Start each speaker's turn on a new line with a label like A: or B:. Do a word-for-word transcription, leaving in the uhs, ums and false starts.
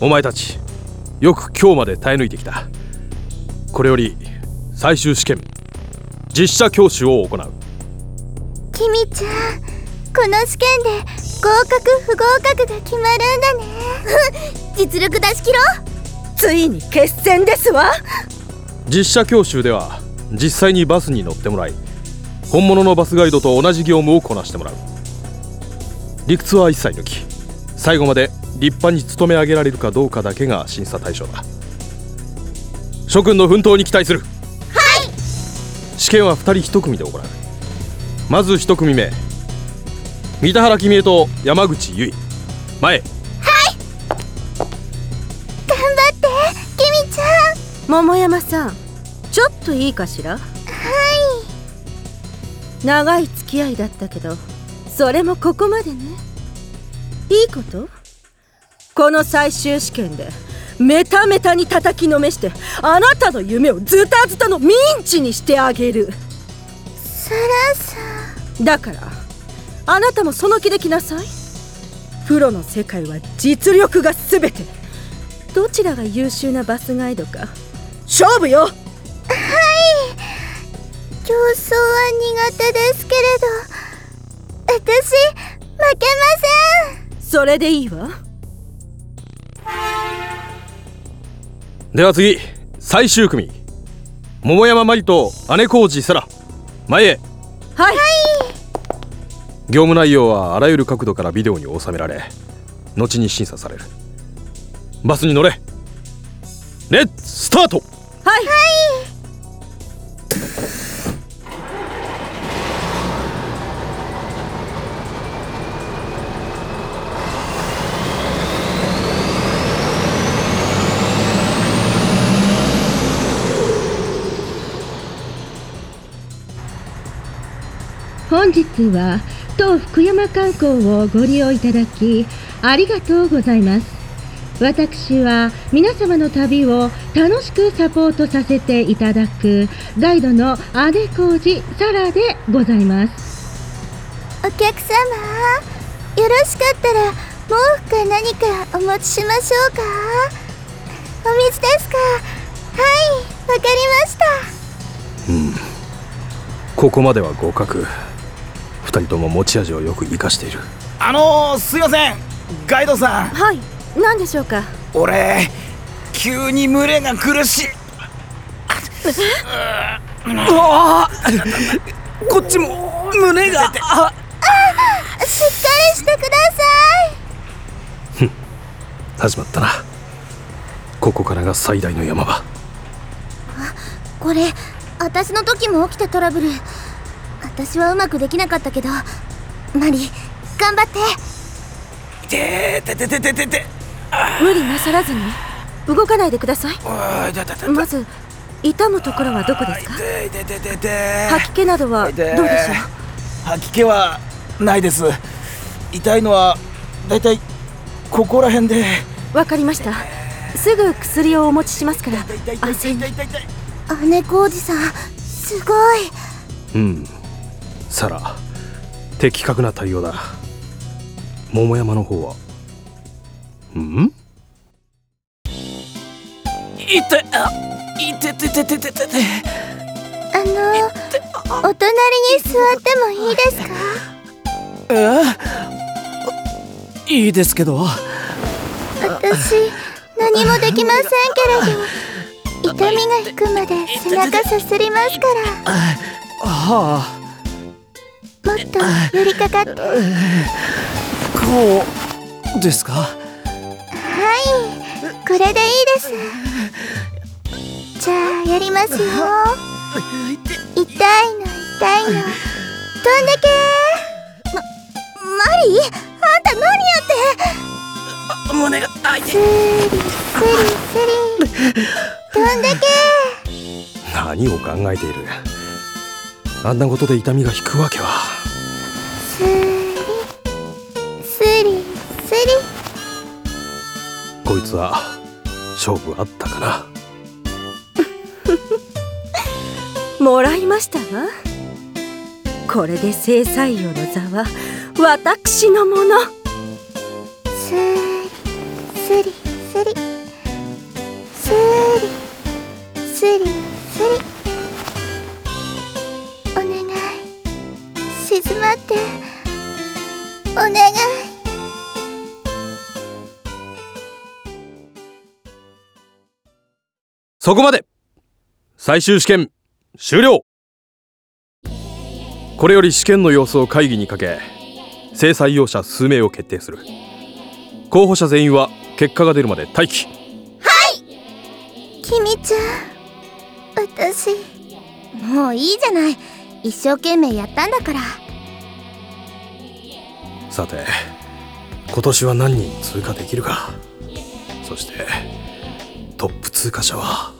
A: お前たちよく今日まで耐え抜いてきた。これより最終試験実車教習を行う。
B: キミちゃん、この試験で合格不合格が決まるんだね実力出し切ろう。
C: ついに決戦ですわ。
A: 実車教習では実際にバスに乗ってもらい、本物のバスガイドと同じ業務をこなしてもらう。理屈は一切抜き、最後まで立派に務め上げられるかどうかだけが審査対象だ。諸君の奮闘に期待する。はい。試験はふたりいち組で行う。まずいち組目、三田原君江と山口結衣、前へ。はい。
B: 頑張ってキミちゃん。
C: 桃山さん、ちょっといいかしら。はい。長い付き合いだったけど、それもここまでね。いいこと？この最終試験でメタメタに叩きのめして、あなたの夢をズタズタのミンチにしてあげる。
B: サラさん。
C: だからあなたもその気で来なさい。プロの世界は実力が全て。どちらが優秀なバスガイドか勝負よ。はい。
B: 競争は苦手ですけれど、私負けません。
C: それでいいわ。
A: では次、最終組、桃山真理と姉小路沙羅、前へ。
C: はい。
A: 業務内容はあらゆる角度からビデオに収められ、後に審査される。バスに乗れ。レッツスタート。
C: はい。はい。
D: 本日は当福山観光をご利用いただきありがとうございます。私は皆様の旅を楽しくサポートさせていただくガイドの姉小路沙羅でございます。
B: お客様、よろしかったら毛布か何かお持ちしましょうか。お水ですか。はい、わかりました。
A: うん、ここまでは合格。ふたりとも持ち味をよく生かしている。
E: あのー、すいません、ガイドさん。
C: はい、何でしょうか。
E: 俺急に胸が苦しい。あこっちも胸が。あ
B: あ、しっかりしてください。
A: 始まったな。ここからが最大の山場。
B: あ、これ私の時も起きたトラブル。私はうまくできなかったけど、マリ頑張って。
E: ててててててて。
C: 無理なさらずに動かないでください。まず痛むところはどこですか。吐き気などはどうでしょう。
E: 吐き気はないです。痛いのはだいたいここら辺で。
C: わかりました。すぐ薬をお持ちしますから安静に。
B: 姉小路さん、すごい。
A: うん、沙羅、的確な対応だ。桃山の方は。ん？
E: いて、あ、いててててててて。
B: あの、お隣に座ってもいいですか？
E: え？いいですけど。
B: 私、何もできませんけれど、痛みが引くまで背中さすりますから。
E: はあ。
B: もっと寄りかかって。こ
E: うですか？
B: はい、これでいいです。じゃあやりますよ。痛いの痛いの、どんだけ。ま、マリー、あんた何やって。
E: 胸が開いて。
B: スリスリスリ、どんだけ。
A: 何を考えている。あんなことで痛みが引くわけは。
B: スリスリスリ。
A: こいつは勝負あったかな。
C: もらいましたわ。これで正採用の座は私のもの。
B: スリスリスリ。
A: そこまで。最終試験終了。これより試験の様子を会議にかけ、正採用者数名を決定する。候補者全員は結果が出るまで待機。
B: きみちゃん、私もういいじゃない。一生懸命やったんだから。
A: さて、今年は何人通過できるか。そしてトップ通過者は